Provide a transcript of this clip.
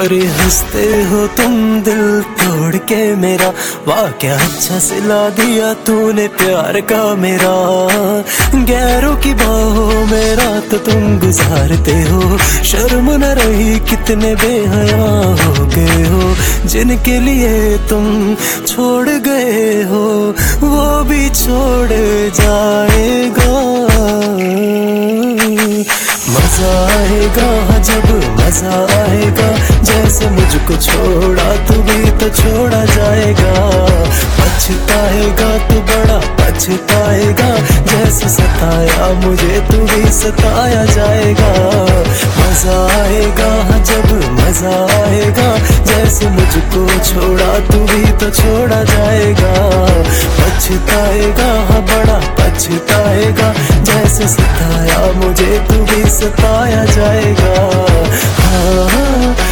अरे हंसते हो तुम दिल तोड़ के मेरा, वाह क्या अच्छा सिला दिया तूने प्यार का मेरा। गैरों की बाहों में रात तुम गुजारते हो, शर्म न रही कितने बेहया हो गए हो। जिनके लिए तुम छोड़ गए हो वो भी छोड़ जाएगा। मजा आएगा जब मजा आएगा, जैसे मुझको छोड़ा तू भी तो छोड़ा जाएगा। पछताएगा तू बड़ा पछताएगा, जैसे सताया मुझे तू भी सताया जाएगा। मजा आएगा जब मजा आएगा, जैसे मुझको छोड़ा तू भी तो छोड़ा जाएगा। पछताएगा बड़ा पछताएगा, जैसे सताया मुझे तू भी सताया जाएगा। हाँ